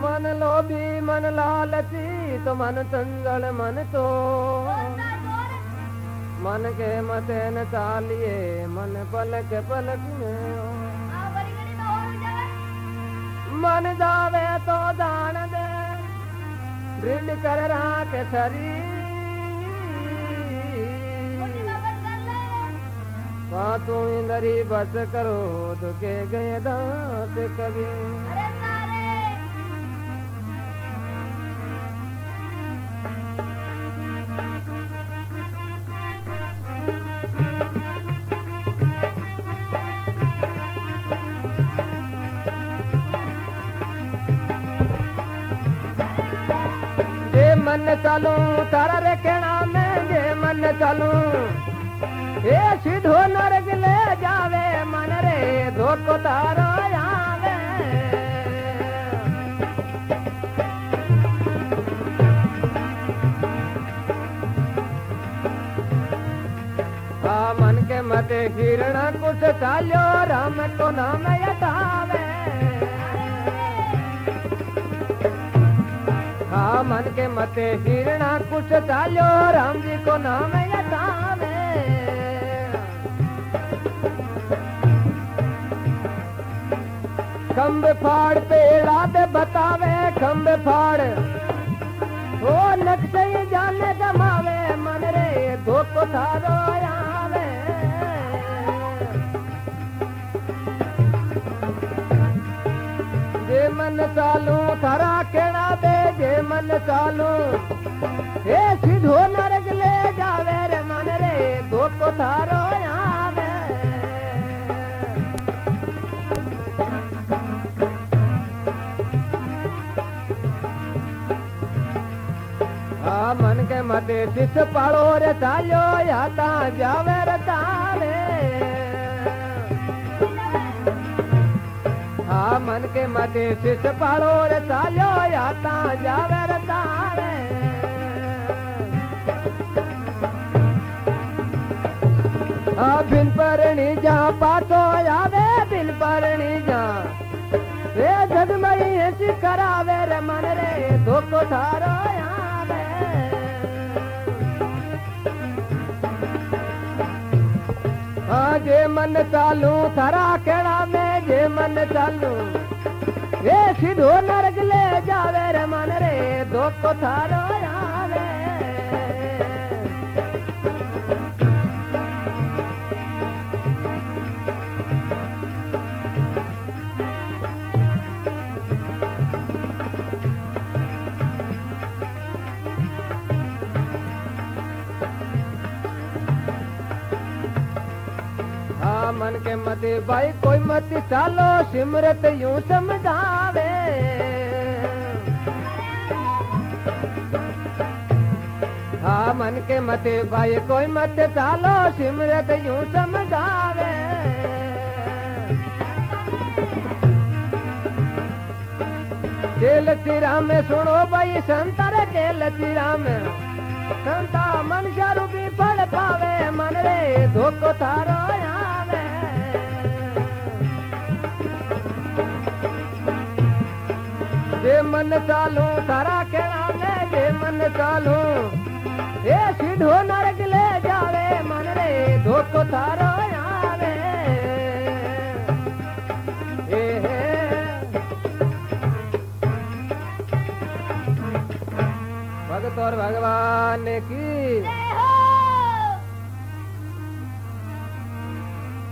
मन लोभी मन लालची तो मन चंचल मन तो मन के मते न चालिए मन पलक पलक में मन जावे तो जान दे दृढ़ कर राख शरीर तू इंदरी बस करो दुखे गए दांत कभी मन चालू तारा रे कहना में जे मन चालू ए सीधो नरक ले जावे मन रे धोको तारो आवे मन के मते हिरण कुछ चालो राम को नाम यथावे मन के मते हिरणा कुछ चालो राम जी को नाम यथावे खम्ब फाड़ पेड़ा दे बतावे खम्ब फाड़ ओ नक्शे जाने जमावे मन रे धोको थारो आवे जे मन चालू थारा केड़ा दे जे मन चालू ए सीधो नरक ले जावे रे मन रे धोको थारो आवे मन के मते सिस पाड़ो रे चालो या ता जावे रे तावे मन के मते सिस पाड़ो रे चालो या ता जावे रे तावे बिन परणी जा पातो आवे बिन परणी जा रे जगमई ऐसी करावे रे मन रे धोको थारो आवे जे मन चालू थारा केड़ा में जे मन चालू ये सीधो नरक ले जावे रे मन रे धोको थारो आवे मन के मते भाई कोई मत चालो सिमरत यूं समझावे मन के मते भाई कोई मत चालो सिमरत यूं समझावे केल राम सुनो भाई संतर केल राम संता मन रूपी फल पावे मन रे धोको थारो आवे जे मन चालू तारा केड़ा में जे मन चालू ए सीधो नरक ले जावे मन रे धोको थारो आवे भगत और भगवान की